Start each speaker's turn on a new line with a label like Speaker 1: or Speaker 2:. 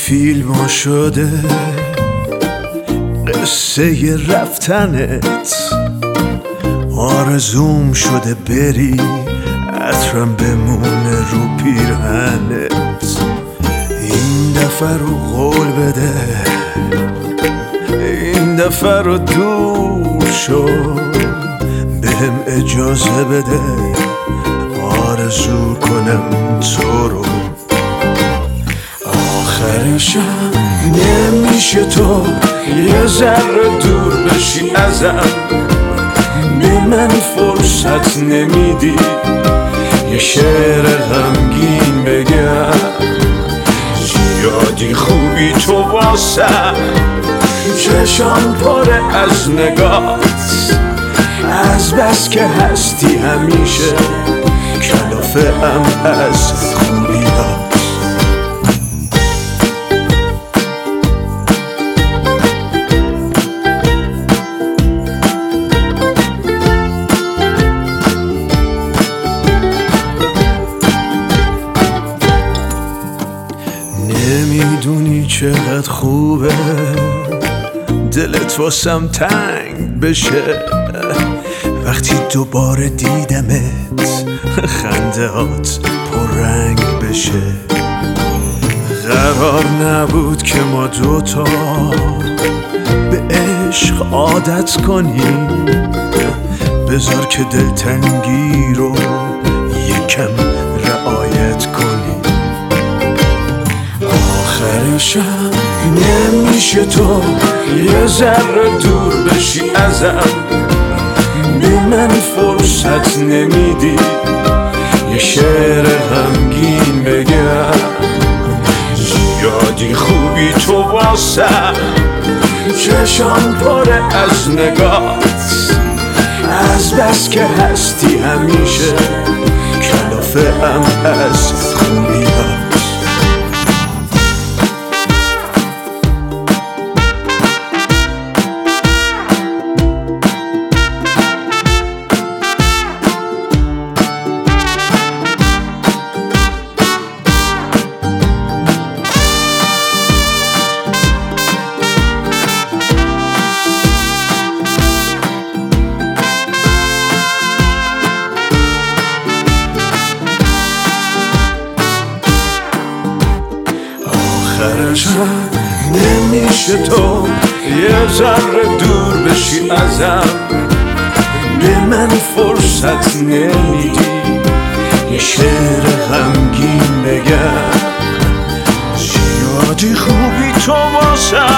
Speaker 1: فیلم شده قصه رفتنت، آرزوم شده بری عطرم بمونه رو پیرهنت. این دفعه رو قول بده، این دفعه رو دور شو، بهم اجازه بده آرزو کنم تو رو. آخرشم نمیشه تو یه ذره دور بشی ازم، به من فرصت نمیدی یه شعر غمگین بگم. زیادی خوبی تو واسم، چشام پره از نگات، از بس که هستی همیشه کلافه ام از خوبیات. نمیدونی چقدر خوبه دلت واسم تنگ بشه، وقتی دوباره دیدمت خندهات پررنگ بشه. قرار نبود که ما دوتا به عشق عادت کنیم، بذار که دلتنگی رو یکم رعایت کنیم. آخرشم نمیشه تو یه ذره دور بشی ازم، به من فرصت نمیدی یه شعر غمگین بگم. زیادی خوبی تو واسم، چشام پره از نگات، از بس که هستی همیشه کلافه ام از خوبیات. نمیشه تو یه ذره دور بشی ازم، به من فرصت نمیدی یه شعر غمگین بگم. زیادی خوبی تو واسم،